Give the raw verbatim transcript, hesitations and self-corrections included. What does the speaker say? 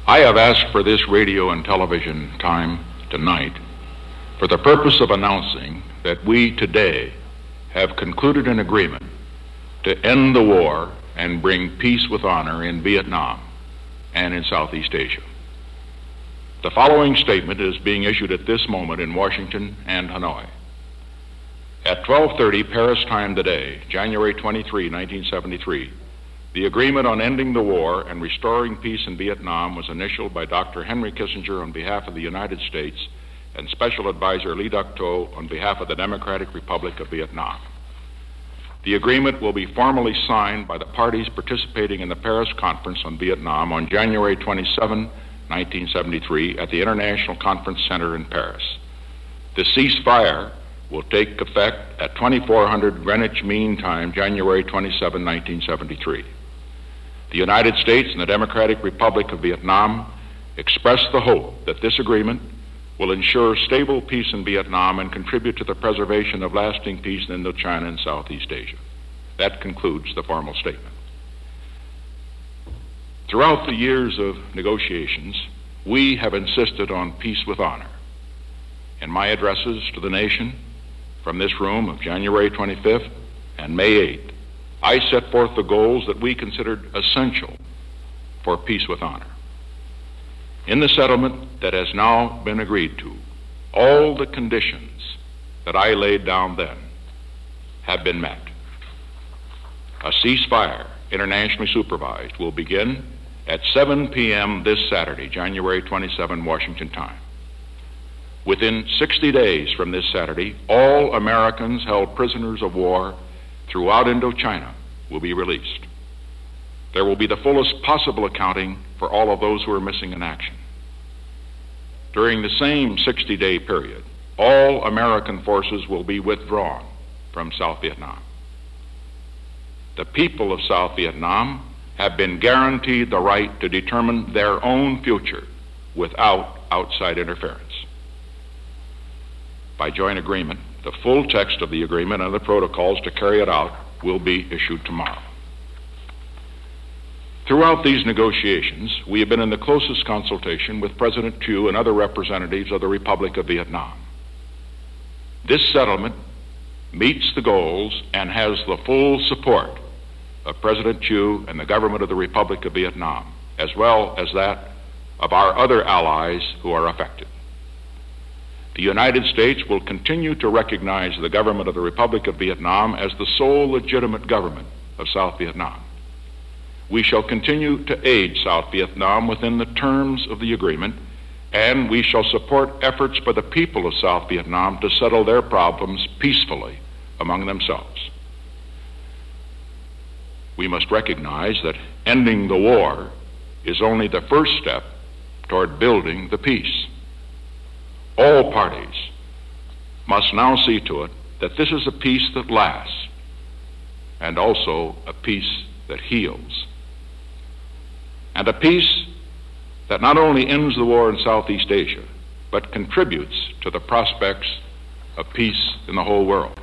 I have asked for this radio and television time tonight for the purpose of announcing that we today have concluded an agreement to end the war and bring peace with honor in Vietnam and in Southeast Asia. The following statement is being issued at this moment in Washington and Hanoi. At twelve thirty Paris time today, January twenty-third, nineteen seventy-three, the agreement on ending the war and restoring peace in Vietnam was initialed by Doctor Henry Kissinger on behalf of the United States and Special Advisor Lee Duc-Tho on behalf of the Democratic Republic of Vietnam. The agreement will be formally signed by the parties participating in the Paris Conference on Vietnam on January twenty-seventh, nineteen seventy-three at the International Conference Center in Paris. The ceasefire will take effect at twenty-four hundred Greenwich Mean Time, January twenty-seventh, nineteen seventy-three. The United States and the Democratic Republic of Vietnam express the hope that this agreement will ensure stable peace in Vietnam and contribute to the preservation of lasting peace in Indochina and Southeast Asia. That concludes the formal statement. Throughout the years of negotiations, we have insisted on peace with honor. In my addresses to the nation from this room of January twenty-fifth and May eighth, I set forth the goals that we considered essential for peace with honor. In the settlement that has now been agreed to, all the conditions that I laid down then have been met. A ceasefire, internationally supervised, will begin at seven p.m. this Saturday, January twenty-seventh, Washington time. Within sixty days from this Saturday, all Americans held prisoners of war throughout Indochina will be released. There will be the fullest possible accounting for all of those who are missing in action. During the same sixty-day period, all American forces will be withdrawn from South Vietnam. The people of South Vietnam have been guaranteed the right to determine their own future without outside interference. By joint agreement, the full text of the agreement and the protocols to carry it out will be issued tomorrow. Throughout these negotiations, we have been in the closest consultation with President Thieu and other representatives of the Republic of Vietnam. This settlement meets the goals and has the full support of President Thieu and the government of the Republic of Vietnam, as well as that of our other allies who are affected. The United States will continue to recognize the government of the Republic of Vietnam as the sole legitimate government of South Vietnam. We shall continue to aid South Vietnam within the terms of the agreement, and we shall support efforts by the people of South Vietnam to settle their problems peacefully among themselves. We must recognize that ending the war is only the first step toward building the peace. All parties must now see to it that this is a peace that lasts and also a peace that heals. And a peace that not only ends the war in Southeast Asia, but contributes to the prospects of peace in the whole world.